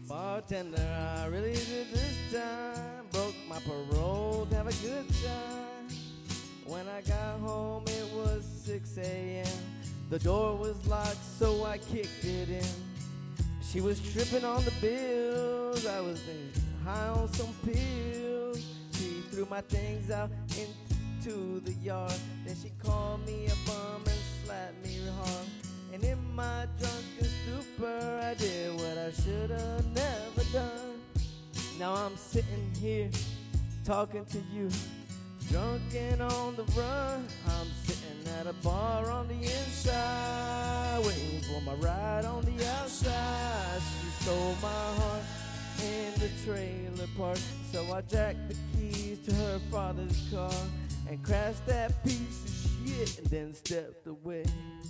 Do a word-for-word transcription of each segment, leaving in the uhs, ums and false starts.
Bartender, I really did this time. Broke my parole to have a good time. When I got home, it was six a m The door was locked, so I kicked it in. She was tripping on the bills. I was high on some pills. She threw my things out into the yard. Then she called me a bum and slapped me hard. And in my drunken stupor, I did what I should have never done. Now I'm sitting here talking to you, drunk and on the run. I'm sitting at a bar on the inside, waiting for my ride on the outside. She stole my heart in the trailer park, so I jacked the keys to her father's car and crashed that piece of shit and then stepped away.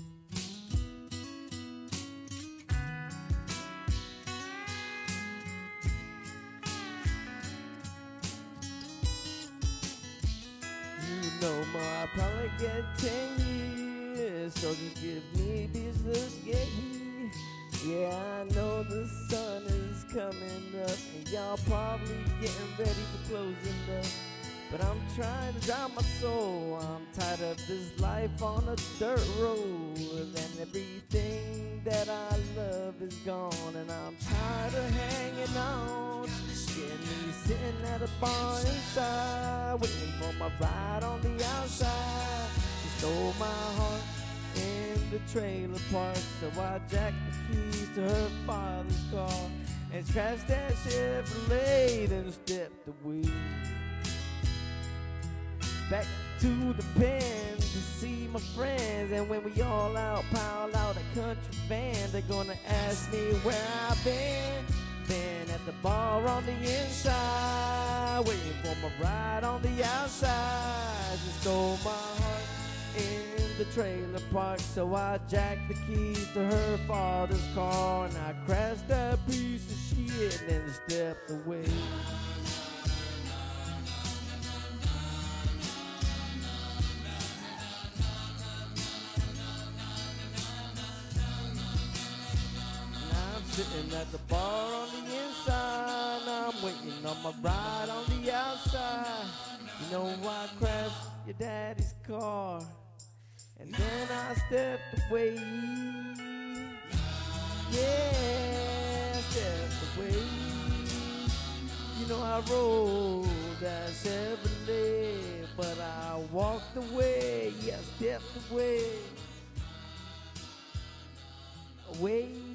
No more, I'll probably get ten years, so just give me business, get here. Yeah, I know the sun is coming up, and y'all probably getting ready for closing up. But I'm trying to dry my soul. I'm tired of this life on a dirt road, and everything that I love is gone. And I'm tired of hanging on, getting me sitting at a bar inside, waiting for my ride on the outside. She stole my heart in the trailer park, so I jacked the keys to her father's car and crashed that Chevrolet, then stepped away. Back to the pen to see my friends, and when we all out, pile out a country van, they're gonna ask me where I've been. Been at the bar on the inside, waiting for my ride on the outside. She stole my heart in the trailer park, so I jacked the keys to her father's car and I crashed that piece of shit and then stepped away. Sitting at the bar on the inside, now I'm waiting on my ride on the outside. You know I crashed your daddy's car, and then I stepped away. Yeah, I stepped away. You know I rode that Chevrolet, but I walked away. Yeah, I stepped away. Away.